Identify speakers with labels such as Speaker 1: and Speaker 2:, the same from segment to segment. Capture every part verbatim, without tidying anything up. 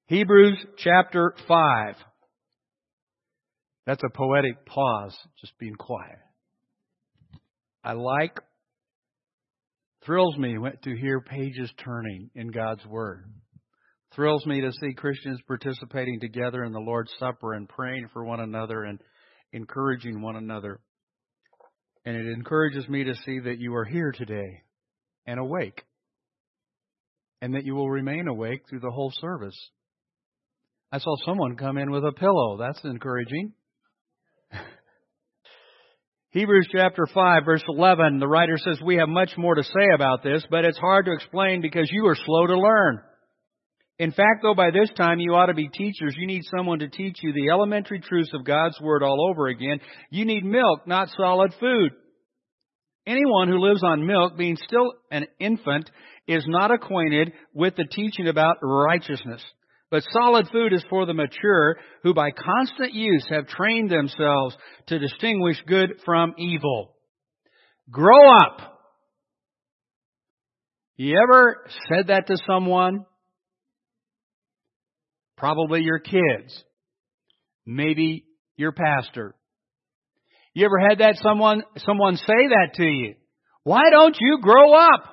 Speaker 1: Hebrews chapter five. That's a poetic pause, just being quiet. I like, thrills me to hear pages turning in God's Word. Thrills me to see Christians participating together in the Lord's Supper and praying for one another and encouraging one another. And it encourages me to see that you are here today and awake, and that you will remain awake through the whole service. I saw someone come in with a pillow. That's encouraging. Hebrews chapter five, verse eleven, the writer says, we have much more to say about this, but it's hard to explain because you are slow to learn. In fact, though, by this time you ought to be teachers. You need someone to teach you the elementary truths of God's Word all over again. You need milk, not solid food. Anyone who lives on milk, being still an infant, is not acquainted with the teaching about righteousness. But solid food is for the mature, who by constant use have trained themselves to distinguish good from evil. Grow up. You ever said that to someone? Probably your kids. Maybe your pastor. You ever had that someone someone say that to you? Why don't you grow up?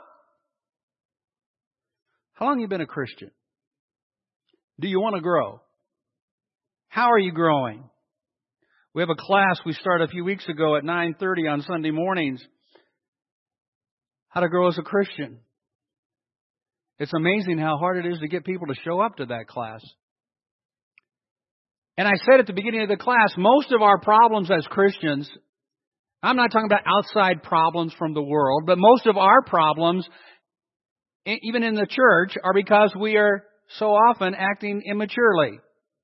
Speaker 1: How long have you been a Christian? Do you want to grow? How are you growing? We have a class we started a few weeks ago at nine thirty on Sunday mornings. How to grow as a Christian. It's amazing how hard it is to get people to show up to that class. And I said at the beginning of the class, most of our problems as Christians, I'm not talking about outside problems from the world, but most of our problems, even in the church, are because we are so often acting immaturely.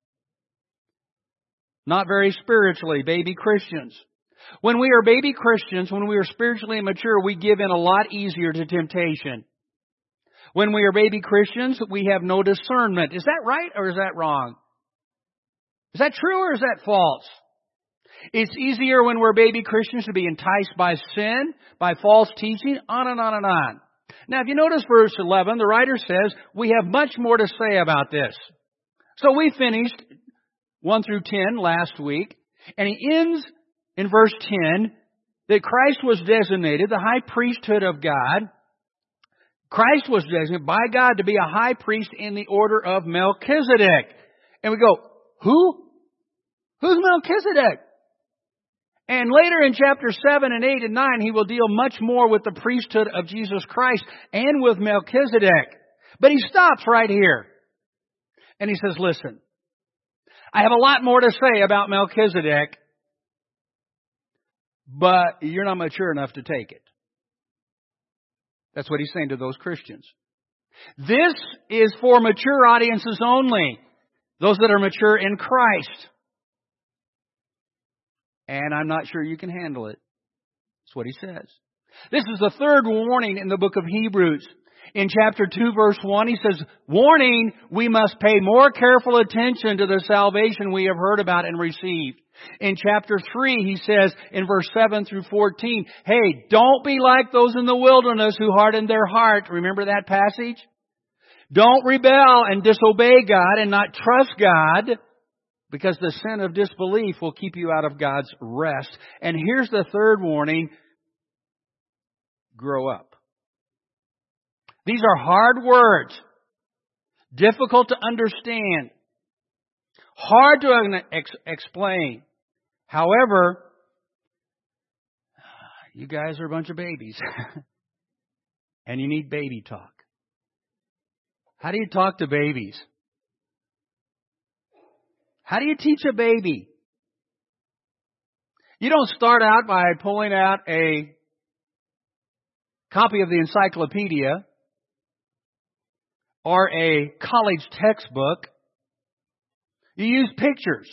Speaker 1: Not very spiritually, baby Christians. When we are baby Christians, when we are spiritually immature, we give in a lot easier to temptation. When we are baby Christians, we have no discernment. Is that right or is that wrong? Is that true or is that false? It's easier when we're baby Christians to be enticed by sin, by false teaching, on and on and on. Now, if you notice verse eleven, the writer says, we have much more to say about this. So we finished one through ten last week, and he ends in verse ten that Christ was designated the high priesthood of God. Christ was designated by God to be a high priest in the order of Melchizedek. And we go, who? Who's Melchizedek? And later in chapter seven and eight and nine, he will deal much more with the priesthood of Jesus Christ and with Melchizedek. But he stops right here. And he says, listen, I have a lot more to say about Melchizedek, but you're not mature enough to take it. That's what he's saying to those Christians. This is for mature audiences only. Those that are mature in Christ. And I'm not sure you can handle it. That's what he says. This is the third warning in the book of Hebrews. In chapter two, verse one, he says, warning, we must pay more careful attention to the salvation we have heard about and received. In chapter three, he says in verse seven through fourteen, hey, don't be like those in the wilderness who hardened their heart. Remember that passage? Don't rebel and disobey God and not trust God, because the sin of disbelief will keep you out of God's rest. And here's the third warning. Grow up. These are hard words. Difficult to understand. Hard to ex- explain. However, you guys are a bunch of babies. And you need baby talk. How do you talk to babies? How do you teach a baby? You don't start out by pulling out a copy of the encyclopedia or a college textbook. You use pictures.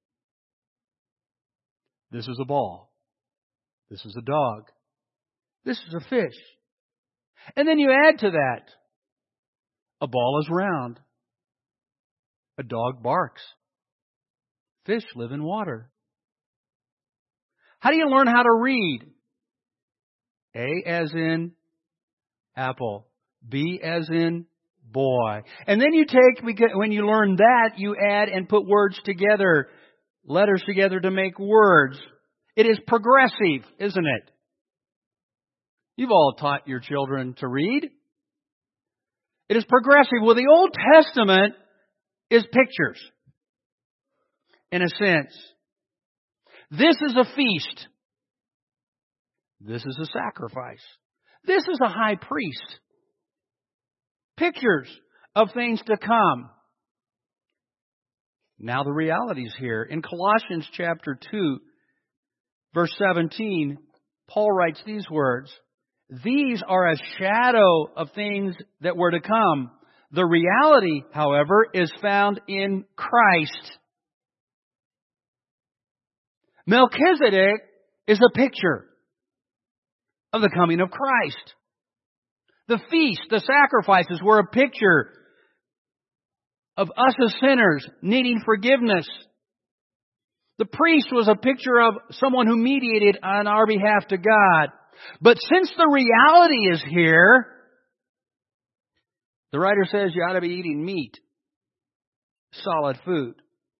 Speaker 1: This is a ball. This is a dog. This is a fish. And then you add to that. A ball is round. A dog barks. Fish live in water. How do you learn how to read? A as in apple. B as in boy. And then you take, because when you learn that, you add and put words together, letters together to make words. It is progressive, isn't it? You've all taught your children to read. It is progressive. Well, the Old Testament is pictures, in a sense. This is a feast. This is a sacrifice. This is a high priest. Pictures of things to come. Now the reality's here. In Colossians chapter two, verse seventeen, Paul writes these words, "These are a shadow of things that were to come. The reality, however, is found in Christ." Melchizedek is a picture of the coming of Christ. The feast, the sacrifices were a picture of us as sinners needing forgiveness. The priest was a picture of someone who mediated on our behalf to God. But since the reality is here, the writer says you ought to be eating meat, solid food.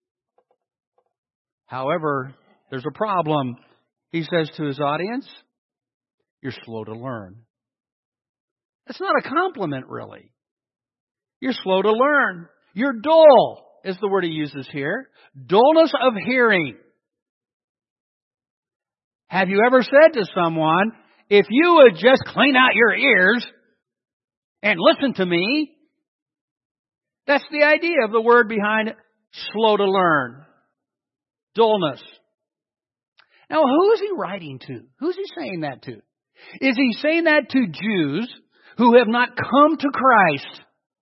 Speaker 1: However, there's a problem. He says to his audience, you're slow to learn. That's not a compliment, really. You're slow to learn. You're dull, is the word he uses here. Dullness of hearing. Have you ever said to someone, if you would just clean out your ears and listen to me? That's the idea of the word behind slow to learn. Dullness. Now, who is he writing to? Who's he saying that to? Is he saying that to Jews who have not come to Christ?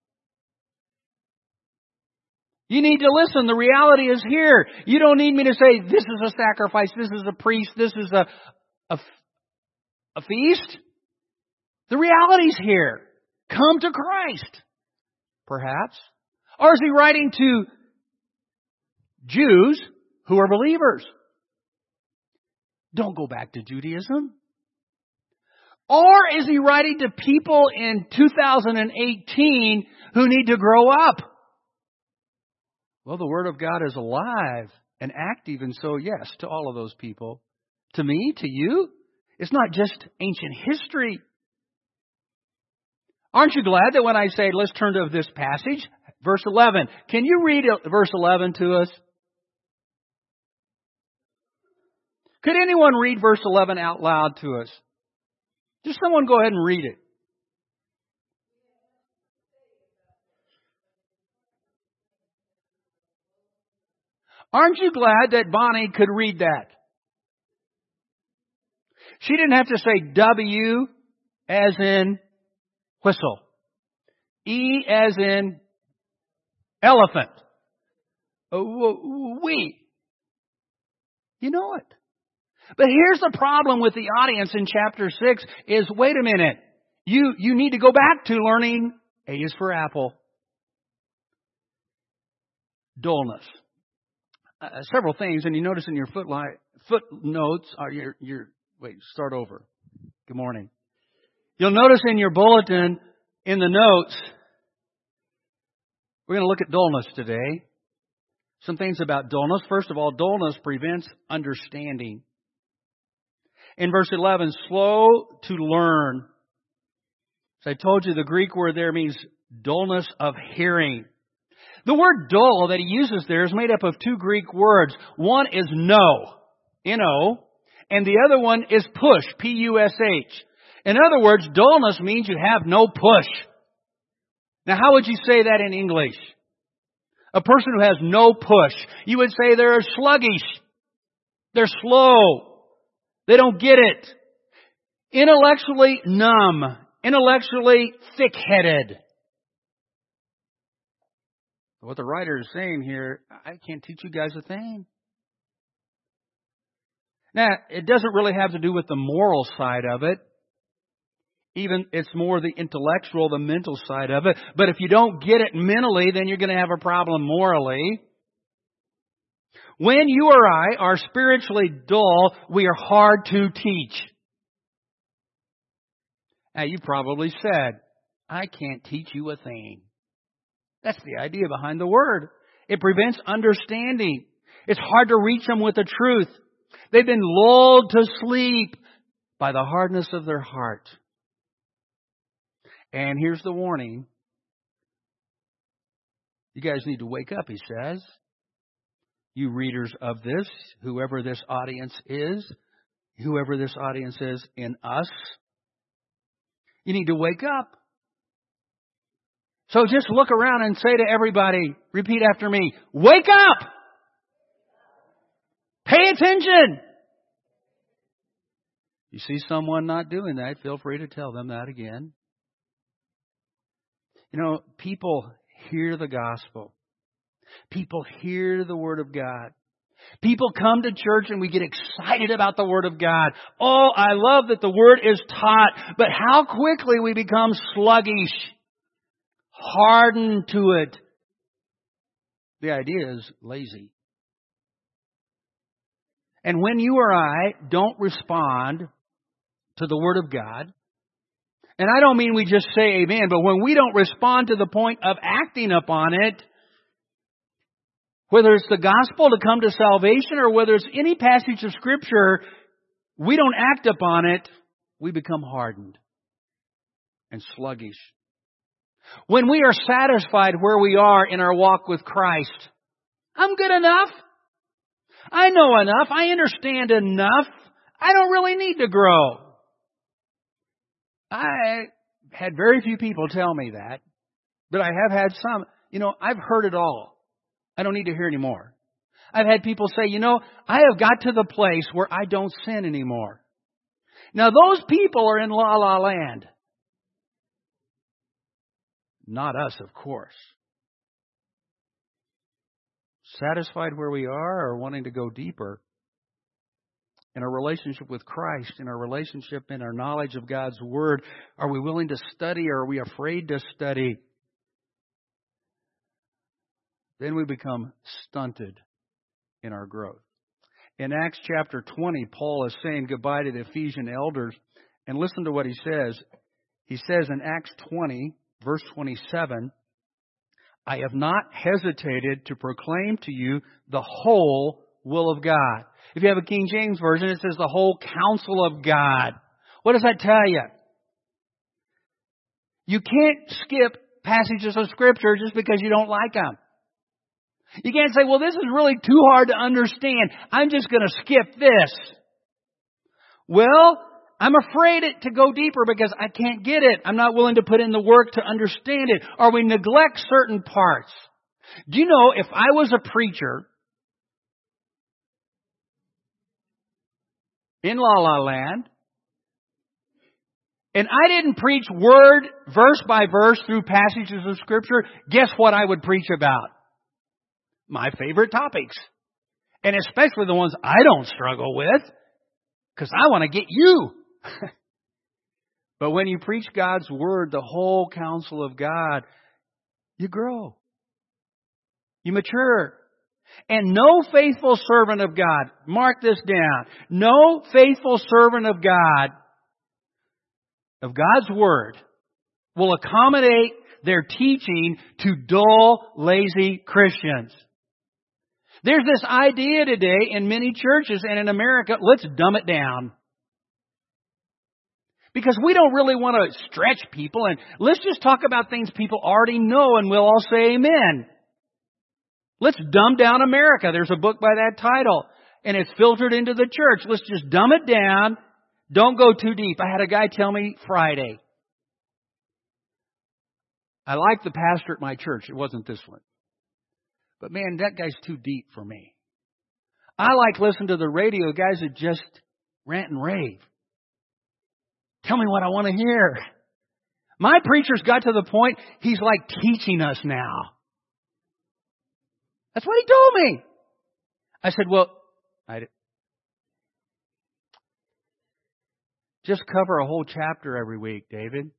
Speaker 1: You need to listen. The reality is here. You don't need me to say, this is a sacrifice, this is a priest, this is a, a, a feast. The reality's here. Come to Christ, perhaps. Or is he writing to Jews who are believers? Don't go back to Judaism. Or is he writing to people in two thousand eighteen who need to grow up? Well, the Word of God is alive and active, and so, yes, to all of those people. To me, to you, it's not just ancient history. Aren't you glad that when I say, let's turn to this passage, verse eleven, can you read verse eleven to us? Could anyone read verse eleven out loud to us? Just someone go ahead and read it. Aren't you glad that Bonnie could read that? She didn't have to say W as in whistle. E as in elephant. We. You know it. But here's the problem with the audience in chapter six is, wait a minute. You, you need to go back to learning A is for apple. Dullness. Uh, several things, and you notice in your footlight, footnotes, are your, your, wait, start over. Good morning. You'll notice in your bulletin, in the notes, we're going to look at dullness today. Some things about dullness. First of all, dullness prevents understanding. In verse eleven, slow to learn. As I told you, the Greek word there means dullness of hearing. The word dull that he uses there is made up of two Greek words. One is no, N O, and the other one is push, P U S H. In other words, dullness means you have no push. Now, how would you say that in English? A person who has no push. You would say they're sluggish. They're slow. They don't get it. Intellectually numb. Intellectually thick-headed. What the writer is saying here, I can't teach you guys a thing. Now, it doesn't really have to do with the moral side of it. Even it's more the intellectual, the mental side of it. But if you don't get it mentally, then you're going to have a problem morally. When you or I are spiritually dull, we are hard to teach. Now, you've probably said, I can't teach you a thing. That's the idea behind the Word. It prevents understanding. It's hard to reach them with the truth. They've been lulled to sleep by the hardness of their heart. And here's the warning. You guys need to wake up, he says. You readers of this, whoever this audience is, whoever this audience is in us, you need to wake up. So just look around and say to everybody, repeat after me, wake up! Pay attention! You see someone not doing that, feel free to tell them that again. You know, people hear the gospel. People hear the Word of God. People come to church and we get excited about the Word of God. Oh, I love that the Word is taught. But how quickly we become sluggish, hardened to it. The idea is lazy. And when you or I don't respond to the Word of God, and I don't mean we just say amen, but when we don't respond to the point of acting upon it, whether it's the gospel to come to salvation or whether it's any passage of Scripture, we don't act upon it, we become hardened and sluggish. When we are satisfied where we are in our walk with Christ, I'm good enough. I know enough. I understand enough. I don't really need to grow. I had very few people tell me that, but I have had some. You know, I've heard it all. I don't need to hear any more. I've had people say, you know, I have got to the place where I don't sin anymore. Now, those people are in la la land. Not us, of course. Satisfied where we are or wanting to go deeper in our relationship with Christ, in our relationship, in our knowledge of God's Word? Are we willing to study or are we afraid to study? Then we become stunted in our growth. In Acts chapter twenty, Paul is saying goodbye to the Ephesian elders. And listen to what he says. He says in Acts twenty, verse twenty-seven, I have not hesitated to proclaim to you the whole will of God. If you have a King James Version, it says the whole counsel of God. What does that tell you? You can't skip passages of Scripture just because you don't like them. You can't say, well, this is really too hard to understand. I'm just going to skip this. Well, I'm afraid it to go deeper because I can't get it. I'm not willing to put in the work to understand it. Or we neglect certain parts. Do you know, if I was a preacher in La La Land, and I didn't preach word, verse by verse through passages of Scripture, guess what I would preach about? My favorite topics. And especially the ones I don't struggle with, because I want to get you. But when you preach God's Word, the whole counsel of God, you grow. You mature. And no faithful servant of God, mark this down, no faithful servant of God, of God's Word, will accommodate their teaching to dull, lazy Christians. There's this idea today in many churches and in America, let's dumb it down. Because we don't really want to stretch people, and let's just talk about things people already know and we'll all say amen. Let's dumb down America. There's a book by that title, and it's filtered into the church. Let's just dumb it down. Don't go too deep. I had a guy tell me Friday. I like the pastor at my church. It wasn't this one. But man, that guy's too deep for me. I like listening to the radio guys that just rant and rave. Tell me what I want to hear. My preacher's got to the point, he's like teaching us now. That's what he told me. I said, well, I just cover a whole chapter every week, David.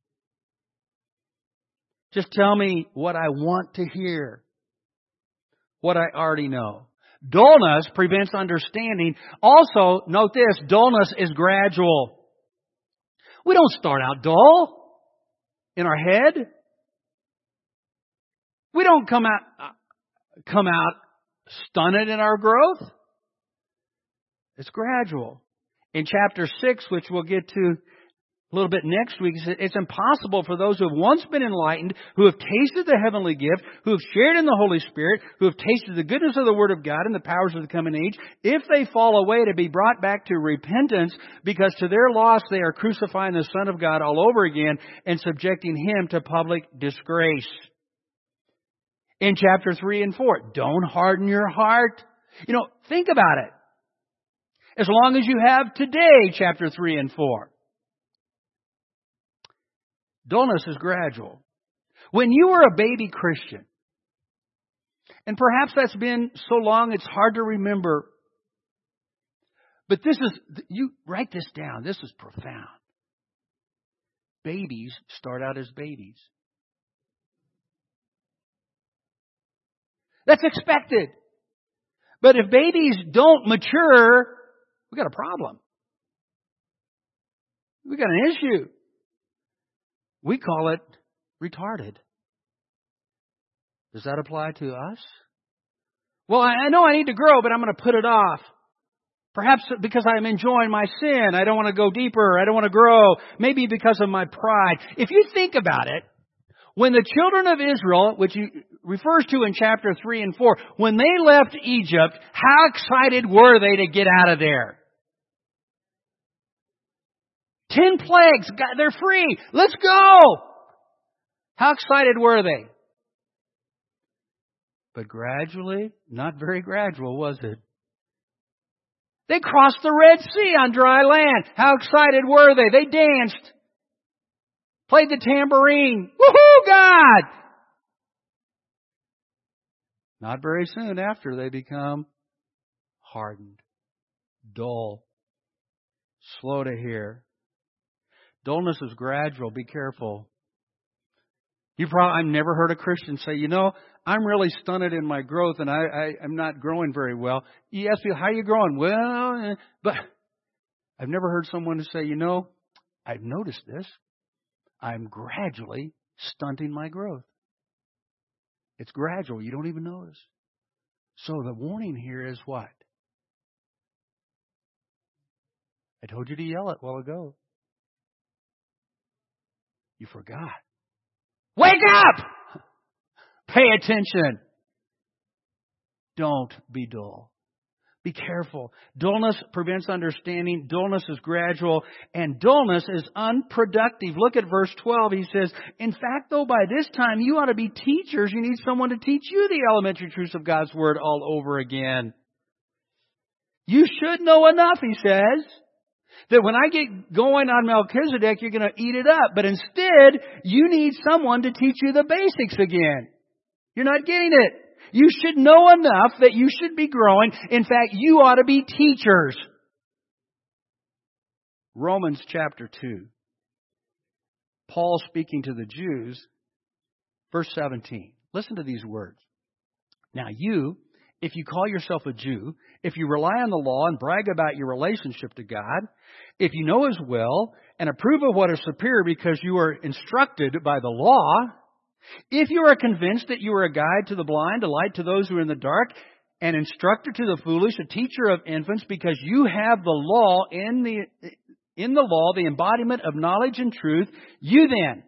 Speaker 1: Just tell me what I want to hear. What I already know. Dullness prevents understanding. Also, note this, dullness is gradual. We don't start out dull in our head. We don't come out, come out stunted in our growth. It's gradual. In chapter six, which we'll get to a little bit next week, it's impossible for those who have once been enlightened, who have tasted the heavenly gift, who have shared in the Holy Spirit, who have tasted the goodness of the Word of God and the powers of the coming age, if they fall away, to be brought back to repentance, because to their loss they are crucifying the Son of God all over again and subjecting Him to public disgrace. In chapter three and four, don't harden your heart. You know, think about it. As long as you have today, chapter three and four. Dullness is gradual. When you were a baby Christian, and perhaps that's been so long it's hard to remember, but this is, you write this down, this is profound. Babies start out as babies. That's expected. But if babies don't mature, we got a problem. We got an issue. We call it retarded. Does that apply to us? Well, I know I need to grow, but I'm going to put it off. Perhaps because I'm enjoying my sin. I don't want to go deeper. I don't want to grow. Maybe because of my pride. If you think about it, when the children of Israel, which he refers to in chapter three and four, when they left Egypt, how excited were they to get out of there? Ten plagues. God, they're free. Let's go. How excited were they? But gradually, not very gradual, was it? They crossed the Red Sea on dry land. How excited were they? They danced. Played the tambourine. Woohoo, God! Not very soon after, they become hardened, dull, slow to hear. Dullness is gradual. Be careful. You probably, I've never heard a Christian say, you know, I'm really stunted in my growth and I, I, I'm not growing very well. You ask me, how are you growing? Well, but I've never heard someone say, you know, I've noticed this. I'm gradually stunting my growth. It's gradual. You don't even notice. So the warning here is what? I told you to yell it a while ago. You forgot. Wake up! Pay attention. Don't be dull. Be careful. Dullness prevents understanding. Dullness is gradual. And dullness is unproductive. Look at verse twelve. He says, in fact, though, by this time you ought to be teachers. You need someone to teach you the elementary truths of God's Word all over again. You should know enough, he says, that when I get going on Melchizedek, you're going to eat it up. But instead, you need someone to teach you the basics again. You're not getting it. You should know enough that you should be growing. In fact, you ought to be teachers. Romans chapter two. Paul speaking to the Jews, verse seventeen. Listen to these words. Now you, if you call yourself a Jew, if you rely on the law and brag about your relationship to God, if you know His will and approve of what is superior because you are instructed by the law, if you are convinced that you are a guide to the blind, a light to those who are in the dark, an instructor to the foolish, a teacher of infants, because you have the law in the in the law, the embodiment of knowledge and truth, you then,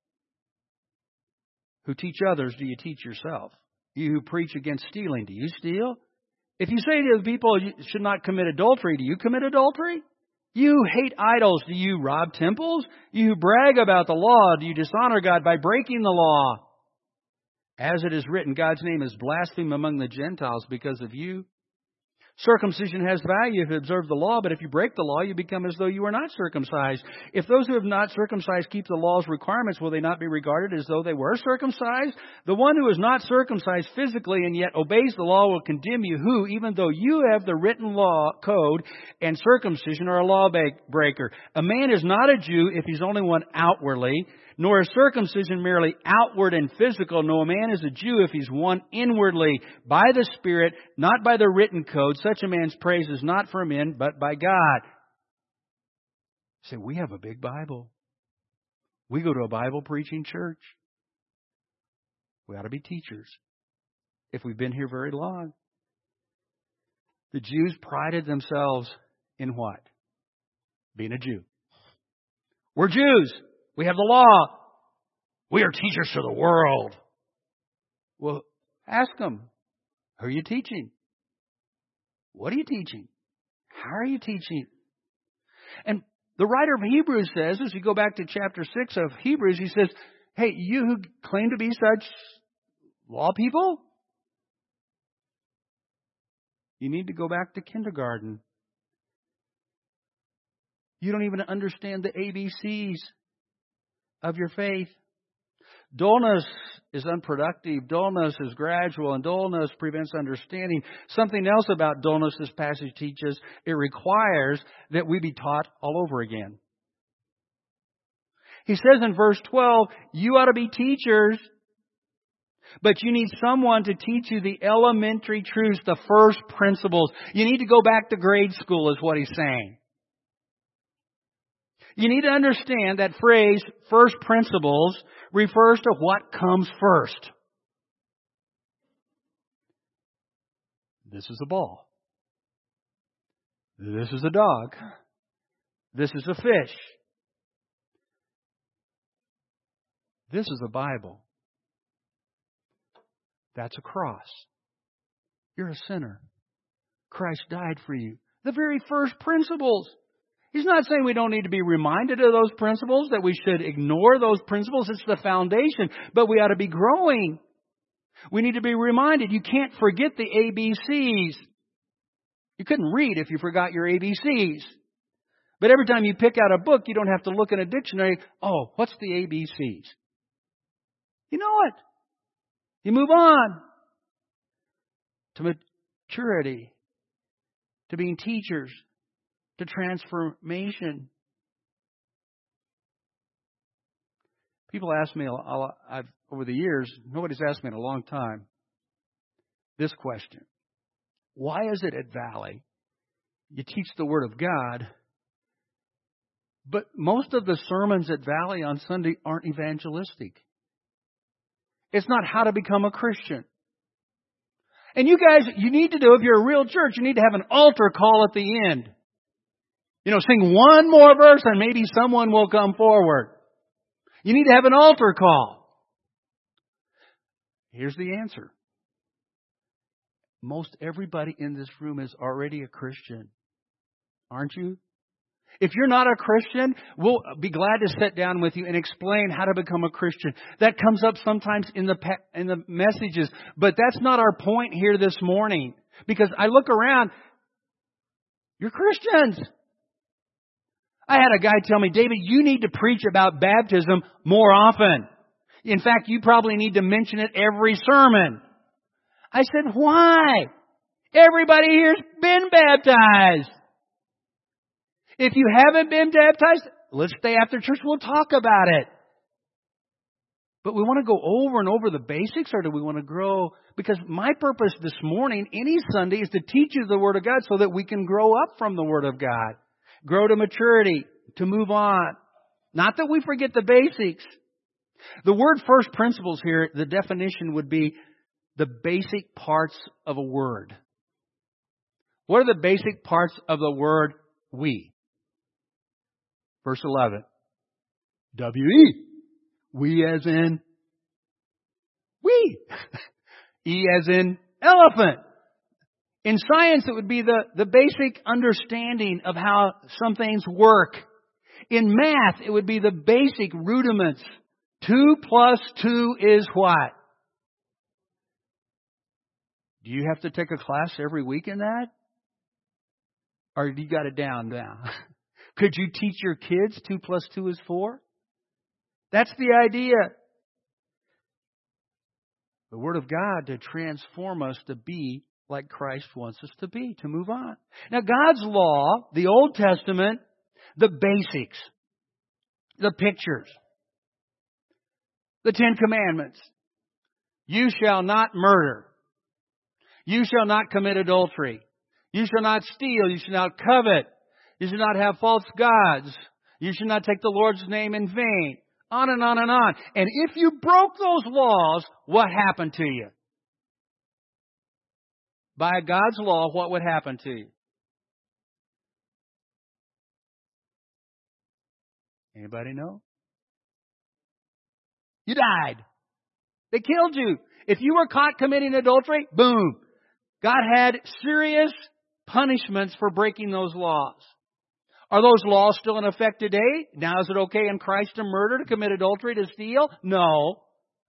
Speaker 1: who teach others, do you teach yourself? You who preach against stealing, do you steal? If you say to the people you should not commit adultery, do you commit adultery? You who hate idols, do you rob temples? You who brag about the law, do you dishonor God by breaking the law? As it is written, God's name is blasphemed among the Gentiles because of you. Circumcision has value if you observe the law, but if you break the law, you become as though you were not circumcised. If those who have not circumcised keep the law's requirements, will they not be regarded as though they were circumcised? The one who is not circumcised physically and yet obeys the law will condemn you, who, even though you have the written law code and circumcision, are a lawbreaker. A man is not a Jew if he's only one outwardly, nor is circumcision merely outward and physical. No, a man is a Jew if he's one inwardly, by the Spirit, not by the written code. Such a man's praise is not for men, but by God. Say, we have a big Bible. We go to a Bible preaching church. We ought to be teachers if we've been here very long. The Jews prided themselves in what? Being a Jew. We're Jews. We have the law. We are teachers to the world. Well, ask them, who are you teaching? What are you teaching? How are you teaching? And the writer of Hebrews says, as you go back to chapter six of Hebrews, he says, hey, you who claim to be such law people, you need to go back to kindergarten. You don't even understand the A B Cs of your faith. Dullness is unproductive. Dullness is gradual, and dullness prevents understanding. Something else about dullness this passage teaches, it requires that we be taught all over again. He says in verse twelve, you ought to be teachers, but you need someone to teach you the elementary truths, the first principles. You need to go back to grade school is what he's saying. You need to understand that phrase, first principles, refers to what comes first. This is a ball. This is a dog. This is a fish. This is a Bible. That's a cross. You're a sinner. Christ died for you. The very first principles. He's not saying we don't need to be reminded of those principles, that we should ignore those principles. It's the foundation. But we ought to be growing. We need to be reminded. You can't forget the A B Cs. You couldn't read if you forgot your A B Cs. But every time you pick out a book, you don't have to look in a dictionary. Oh, what's the A B Cs? You know it. You move on to maturity, to being teachers, to transformation. People ask me, a lot, I've, over the years, nobody's asked me in a long time, this question. Why is it at Valley you teach the Word of God, but most of the sermons at Valley on Sunday aren't evangelistic? It's not how to become a Christian. And you guys, you need to do, if you're a real church, you need to have an altar call at the end. You know, sing one more verse and maybe someone will come forward. You need to have an altar call. Here's the answer. Most everybody in this room is already a Christian. Aren't you? If you're not a Christian, we'll be glad to sit down with you and explain how to become a Christian. That comes up sometimes in the in the messages, but that's not our point here this morning. Because I look around, you're Christians. I had a guy tell me, David, you need to preach about baptism more often. In fact, you probably need to mention it every sermon. I said, why? Everybody here's been baptized. If you haven't been baptized, let's stay after church. We'll talk about it. But we want to go over and over the basics, or do we want to grow? Because my purpose this morning, any Sunday, is to teach you the Word of God so that we can grow up from the Word of God. Grow to maturity, to move on. Not that we forget the basics. The word first principles here, the definition would be the basic parts of a word. What are the basic parts of the word we? Verse eleven. W E. We as in we. E as in elephant. In science, it would be the, the basic understanding of how some things work. In math, it would be the basic rudiments. Two plus two is what? Do you have to take a class every week in that? Or you got it down now? Could you teach your kids two plus two is four? That's the idea. The Word of God to transform us to be like Christ wants us to be, to move on. Now, God's law, the Old Testament, the basics, the pictures, the Ten Commandments. You shall not murder. You shall not commit adultery. You shall not steal. You shall not covet. You shall not have false gods. You shall not take the Lord's name in vain. On and on and on. And if you broke those laws, what happened to you? By God's law, what would happen to you? Anybody know? You died. They killed you. If you were caught committing adultery, boom. God had serious punishments for breaking those laws. Are those laws still in effect today? Now is it okay in Christ to murder, to commit adultery, to steal? No.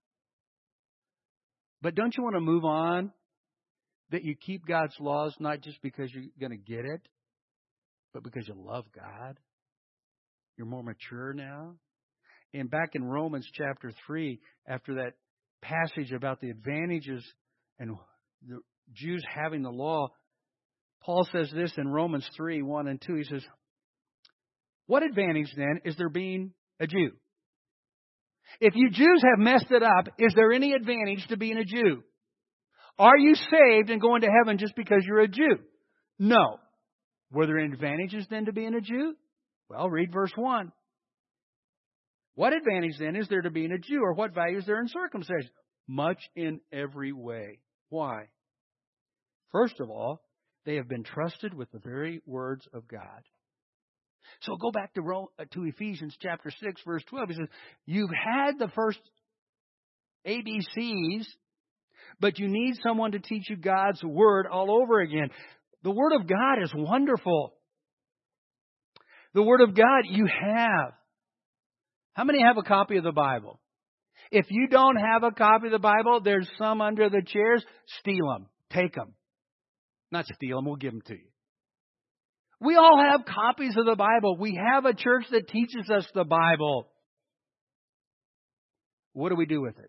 Speaker 1: But don't you want to move on? That you keep God's laws not just because you're going to get it, but because you love God. You're more mature now. And back in Romans chapter three, after that passage about the advantages and the Jews having the law, Paul says this in Romans three, one and two. He says, what advantage then is there being a Jew? If you Jews have messed it up, is there any advantage to being a Jew? Are you saved and going to heaven just because you're a Jew? No. Were there any advantages then to being a Jew? Well, read verse one. What advantage then is there to being a Jew, or what value is there in circumcision? Much in every way. Why? First of all, they have been trusted with the very words of God. So go back to Rome, to Ephesians chapter six, verse twelve. He says, you've had the first A B Cs, but you need someone to teach you God's Word all over again. The Word of God is wonderful. The Word of God you have. How many have a copy of the Bible? If you don't have a copy of the Bible, there's some under the chairs. Steal them. Take them. Not steal them. We'll give them to you. We all have copies of the Bible. We have a church that teaches us the Bible. What do we do with it?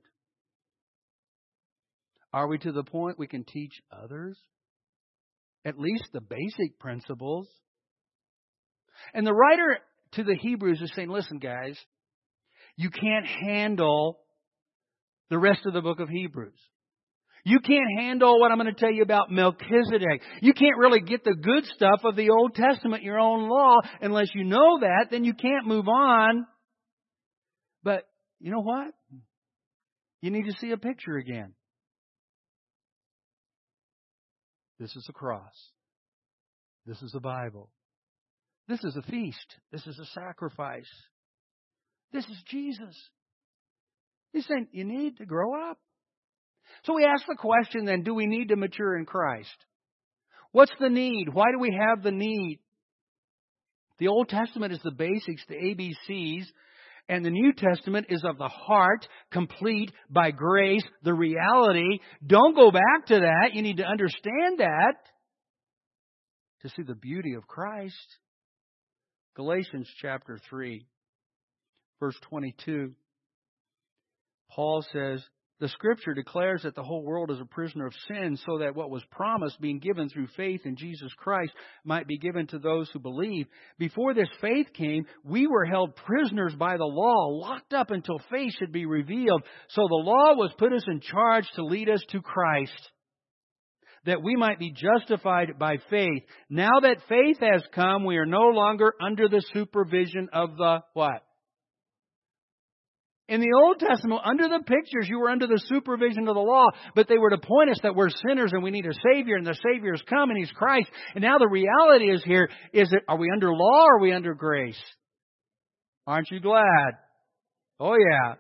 Speaker 1: Are we to the point we can teach others? At least the basic principles. And the writer to the Hebrews is saying, listen, guys, you can't handle the rest of the book of Hebrews. You can't handle what I'm going to tell you about Melchizedek. You can't really get the good stuff of the Old Testament, your own law, unless you know that. Then you can't move on. But you know what? You need to see a picture again. This is a cross. This is the Bible. This is a feast. This is a sacrifice. This is Jesus. He's saying you need to grow up. So we ask the question then, do we need to mature in Christ? What's the need? Why do we have the need? The Old Testament is the basics, the A B Cs, and the New Testament is of the heart, complete by grace, the reality. Don't go back to that. You need to understand that to see the beauty of Christ. Galatians chapter three, verse twenty-two. Paul says, the Scripture declares that the whole world is a prisoner of sin, so that what was promised, being given through faith in Jesus Christ, might be given to those who believe. Before this faith came, we were held prisoners by the law, locked up until faith should be revealed. So the law was put us in charge to lead us to Christ, that we might be justified by faith. Now that faith has come, we are no longer under the supervision of the what? In the Old Testament, under the pictures, you were under the supervision of the law, but they were to point us that we're sinners and we need a Savior, and the Savior has come, and He's Christ. And now the reality is here, is that, are we under law or are we under grace? Aren't you glad? Oh yeah.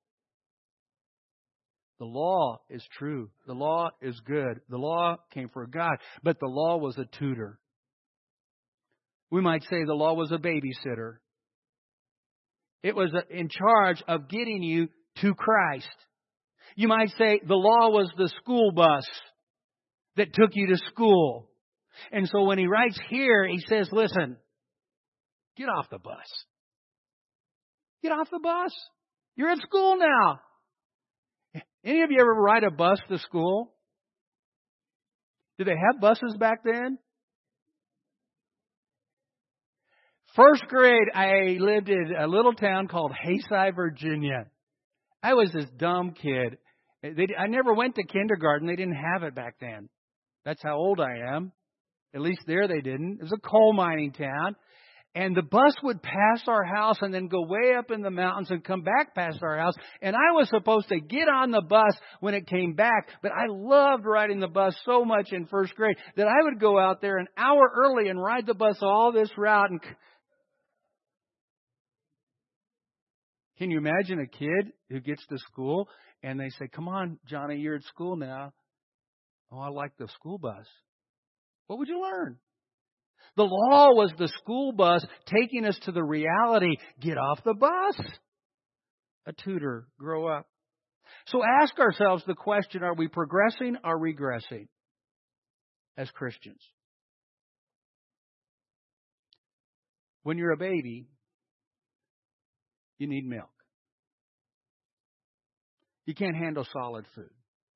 Speaker 1: The law is true. The law is good. The law came for God, but the law was a tutor. We might say the law was a babysitter. It was in charge of getting you to Christ. You might say the law was the school bus that took you to school. And so when he writes here, he says, listen, get off the bus. Get off the bus. You're at school now. Any of you ever ride a bus to school? Did they have buses back then? First grade, I lived in a little town called Hayside, Virginia. I was this dumb kid. They, I never went to kindergarten. They didn't have it back then. That's how old I am. At least there they didn't. It was a coal mining town. And the bus would pass our house and then go way up in the mountains and come back past our house. And I was supposed to get on the bus when it came back. But I loved riding the bus so much in first grade that I would go out there an hour early and ride the bus all this route. And can you imagine a kid who gets to school and they say, "Come on, Johnny, you're at school now." "Oh, I like the school bus." What would you learn? The law was the school bus taking us to the reality. Get off the bus. A tutor, grow up. So ask ourselves the question, are we progressing or regressing as Christians? When you're a baby, you need milk. You can't handle solid food.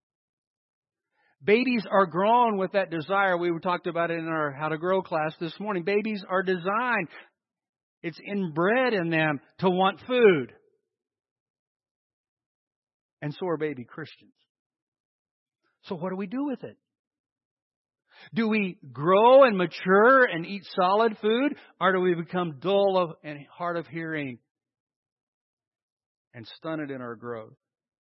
Speaker 1: Babies are grown with that desire. We talked about it in our How to Grow class this morning. Babies are designed. It's inbred in them to want food. And so are baby Christians. So what do we do with it? Do we grow and mature and eat solid food? Or do we become dull of and hard of hearing and stunted in our growth?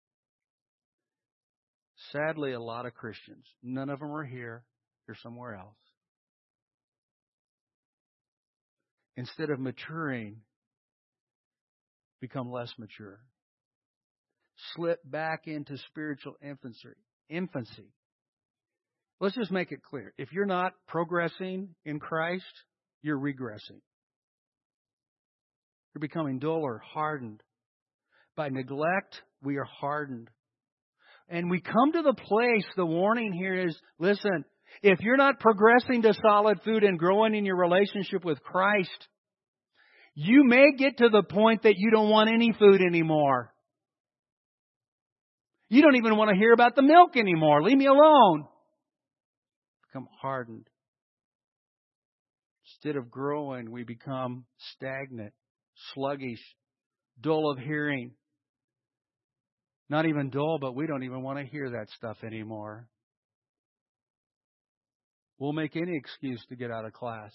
Speaker 1: Sadly, a lot of Christians, none of them are here, they're somewhere else. Instead of maturing, become less mature. Slip back into spiritual infancy. Infancy. Let's just make it clear. If you're not progressing in Christ, you're regressing. You're becoming dull or hardened. By neglect, we are hardened. And we come to the place, the warning here is, listen, if you're not progressing to solid food and growing in your relationship with Christ, you may get to the point that you don't want any food anymore. You don't even want to hear about the milk anymore. Leave me alone. Become hardened. Instead of growing, we become stagnant, sluggish, dull of hearing. Not even dull, but we don't even want to hear that stuff anymore. We'll make any excuse to get out of class.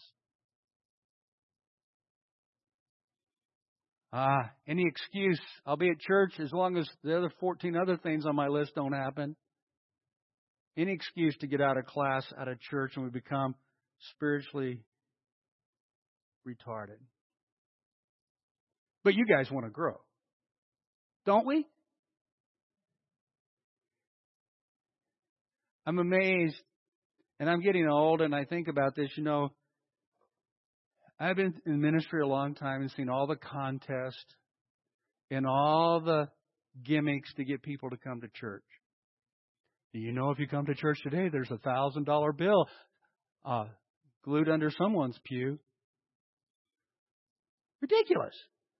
Speaker 1: Ah, any excuse. I'll be at church as long as the other fourteen other things on my list don't happen. Any excuse to get out of class, out of church, and we become spiritually retarded. But you guys want to grow, don't we? I'm amazed, and I'm getting old, and I think about this, you know, I've been in ministry a long time and seen all the contests and all the gimmicks to get people to come to church. Do you know if you come to church today, there's a one thousand dollars bill uh, glued under someone's pew? Ridiculous.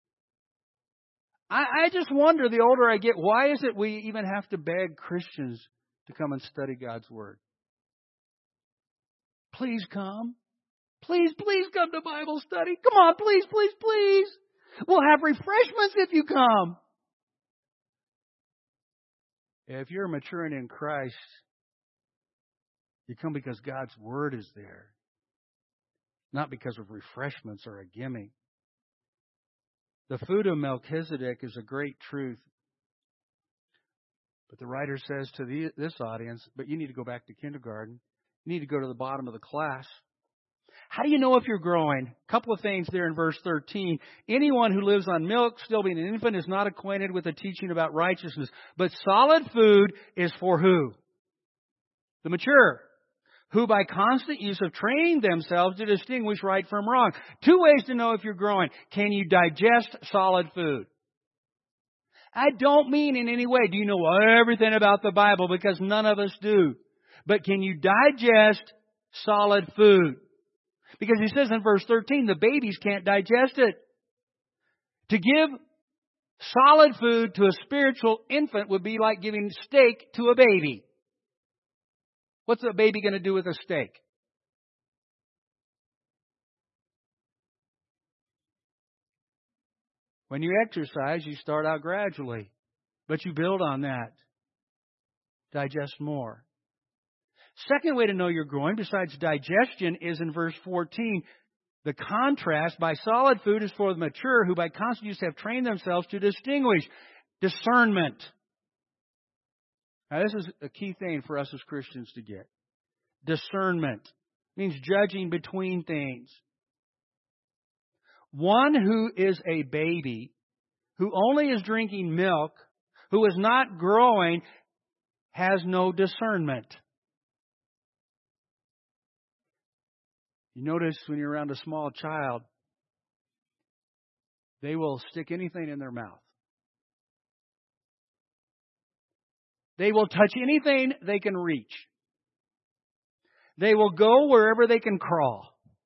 Speaker 1: I, I just wonder, the older I get, why is it we even have to beg Christians to come and study God's Word? Please come. Please, please come to Bible study. Come on, please, please, please. We'll have refreshments if you come. If you're maturing in Christ, you come because God's Word is there, not because of refreshments or a gimmick. The food of Melchizedek is a great truth. But the writer says to the, this audience, but you need to go back to kindergarten. You need to go to the bottom of the class. How do you know if you're growing? A couple of things there in verse thirteen. Anyone who lives on milk, still being an infant, is not acquainted with the teaching about righteousness. But solid food is for who? The mature, who by constant use have trained themselves to distinguish right from wrong. Two ways to know if you're growing. Can you digest solid food? I don't mean in any way, do you know everything about the Bible? Because none of us do. But can you digest solid food? Because he says in verse thirteen, the babies can't digest it. To give solid food to a spiritual infant would be like giving steak to a baby. What's a baby going to do with a steak? When you exercise, you start out gradually, but you build on that. Digest more. Second way to know you're growing, besides digestion, is in verse fourteen. The contrast, by solid food, is for the mature, who by constant use have trained themselves to distinguish. Discernment. Now, this is a key thing for us as Christians to get. Discernment means judging between things. One who is a baby, who only is drinking milk, who is not growing, has no discernment. You notice when you're around a small child, they will stick anything in their mouth. They will touch anything they can reach. They will go wherever they can crawl.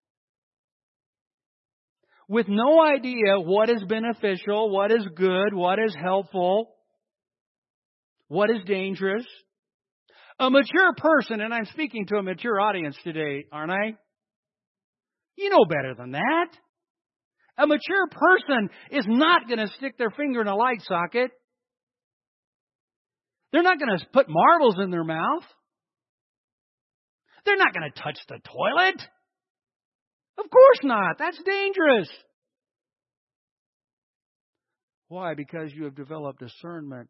Speaker 1: With no idea what is beneficial, what is good, what is helpful, what is dangerous. A mature person, and I'm speaking to a mature audience today, aren't I? You know better than that. A mature person is not going to stick their finger in a light socket. They're not going to put marbles in their mouth. They're not going to touch the toilet. Of course not. That's dangerous. Why? Because you have developed discernment.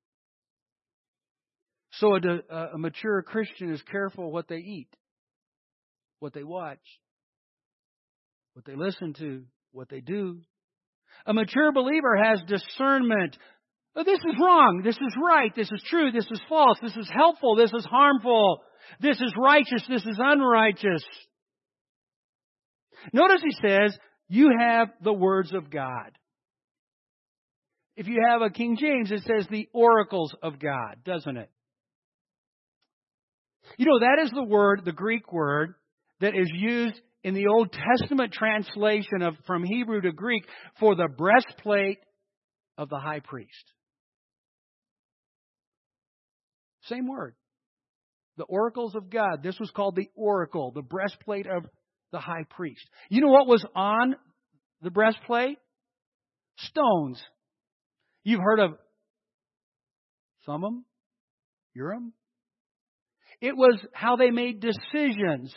Speaker 1: So a, a mature Christian is careful what they eat, what they watch, what they listen to, what they do. A mature believer has discernment. Oh, this is wrong. This is right. This is true. This is false. This is helpful. This is harmful. This is righteous. This is unrighteous. Notice he says, you have the words of God. If you have a King James, it says the oracles of God, doesn't it? You know, that is the word, the Greek word, that is used in the Old Testament translation of from Hebrew to Greek for the breastplate of the high priest. Same word. The oracles of God. This was called the oracle, the breastplate of the high priest. You know what was on the breastplate? Stones. You've heard of Thummim, Urim? It was how they made decisions.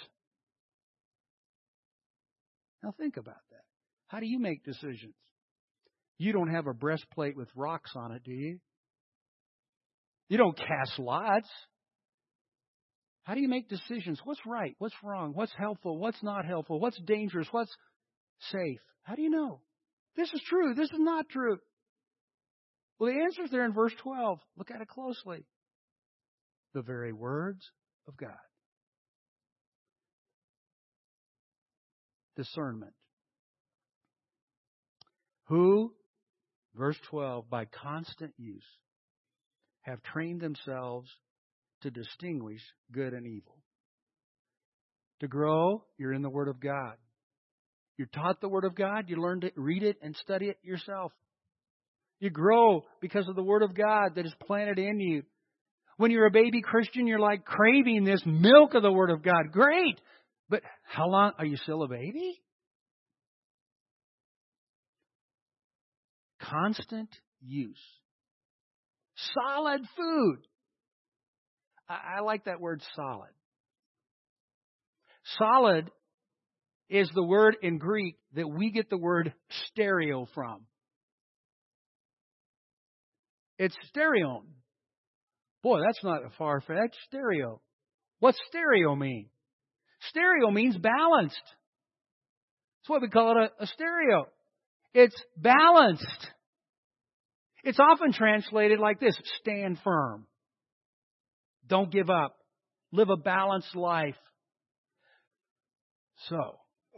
Speaker 1: Now think about that. How do you make decisions? You don't have a breastplate with rocks on it, do you? You don't cast lots. How do you make decisions? What's right? What's wrong? What's helpful? What's not helpful? What's dangerous? What's safe? How do you know? This is true. This is not true. Well, the answer's there in verse twelve. Look at it closely. The very words of God. Discernment. Who, verse twelve, by constant use, have trained themselves to distinguish good and evil. To grow, you're in the Word of God. You're taught the Word of God. You learn to read it and study it yourself. You grow because of the Word of God that is planted in you. When you're a baby Christian, you're like craving this milk of the Word of God. Great! But how long? Are you still a baby? Constant use. Solid food. I, I like that word solid. Solid is the word in Greek that we get the word stereo from. It's stereon. Boy, that's not a far-fetched. Stereo. What's stereo mean? Stereo means balanced. That's why we call it a, a stereo. It's balanced. It's often translated like this: stand firm. Don't give up. Live a balanced life. So,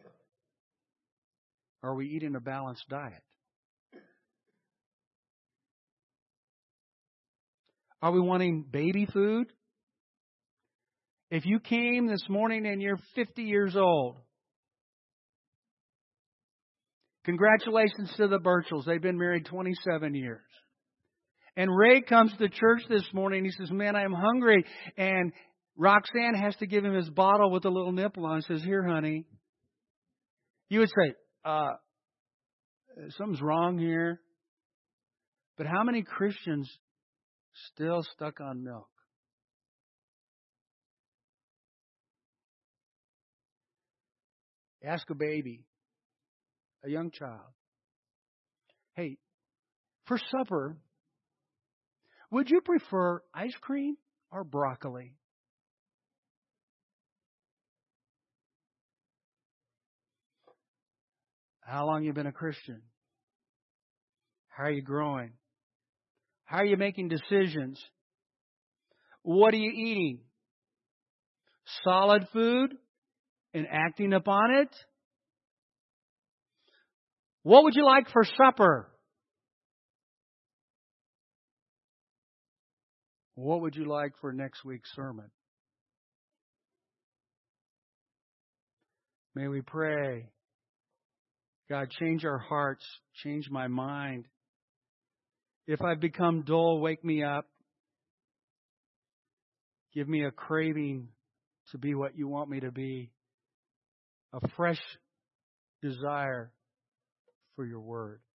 Speaker 1: are we eating a balanced diet? Are we wanting baby food? If you came this morning and you're fifty years old, congratulations to the Birchells. They've been married twenty-seven years. And Ray comes to church this morning. He says, man, I'm hungry. And Roxanne has to give him his bottle with a little nipple on. Says, here, honey. You would say, uh, something's wrong here. But how many Christians still stuck on milk? Ask a baby. a young child, hey, for supper, would you prefer ice cream or broccoli? How long you been a Christian? How are you growing? How are you making decisions? What are you eating? Solid food and acting upon it? What would you like for supper? What would you like for next week's sermon? May we pray, God, change our hearts, change my mind. If I've become dull, wake me up. Give me a craving to be what you want me to be. A fresh desire for your word.